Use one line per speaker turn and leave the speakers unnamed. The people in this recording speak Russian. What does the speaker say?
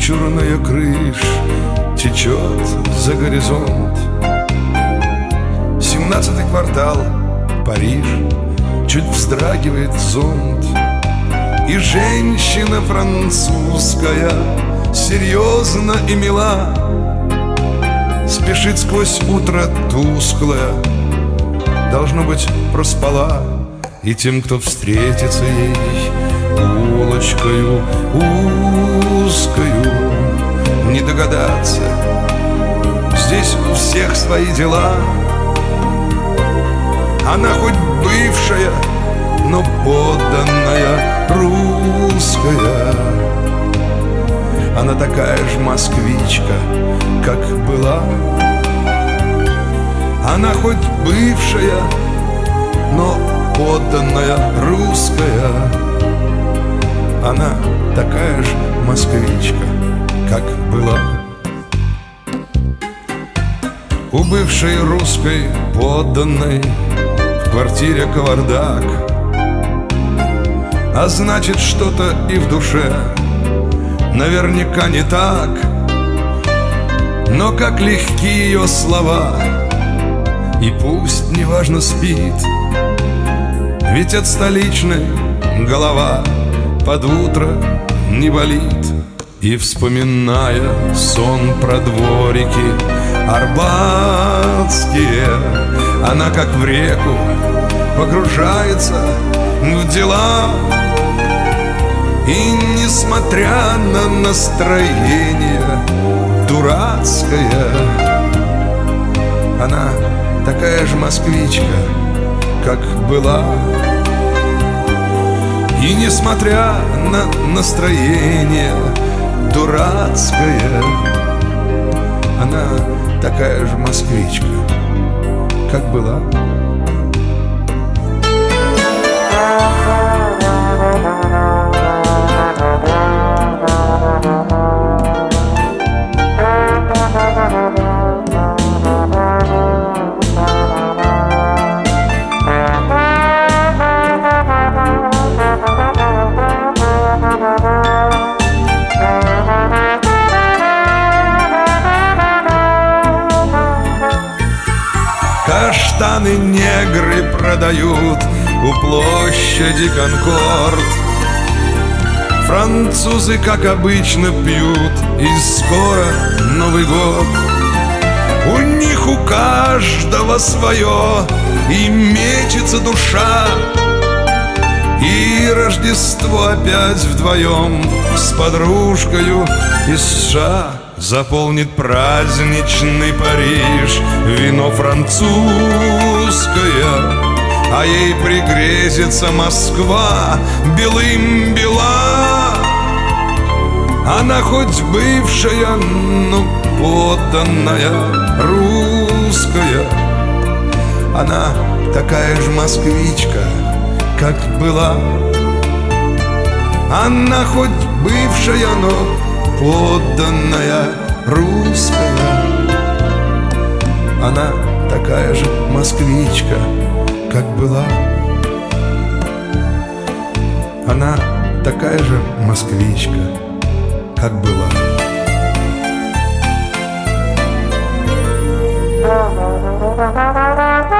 вычурная крышь течет за горизонт. 17-й квартал, Париж, чуть вздрагивает зонт. И женщина французская серьезно и мила спешит сквозь утро тусклое, должно быть, проспала. И тем, кто встретится ей улочкою узкою, не догадаться, здесь у всех свои дела. Она хоть бывшая, но подданная русская. Она такая же москвичка, как была. Она хоть бывшая, но подданная русская. Она такая же москвичка, как была. У бывшей русской подданной в квартире кавардак, а значит, что-то и в душе наверняка не так. Но как легки ее слова, и пусть неважно спит, ведь от столичной голова под утро не болит. И вспоминая сон про дворики арбатские, она как в реку погружается в дела. И несмотря на настроение дурацкое, она такая же москвичка, как была. И несмотря на настроение дурацкое, она такая же москвичка, как была. Каштаны негры продают у площади Конкорд. Французы, как обычно, пьют, и скоро Новый год. У них у каждого свое, и мечется душа. И Рождество опять вдвоем с подружкою из США заполнит праздничный Париж вино французское, а ей пригрезится Москва белым бела. Она хоть бывшая, но подданная русская. Она такая же москвичка, как была. Она хоть бывшая, но подданная русская. Она такая же москвичка, как была. Она такая же москвичка, как была.
Thank you.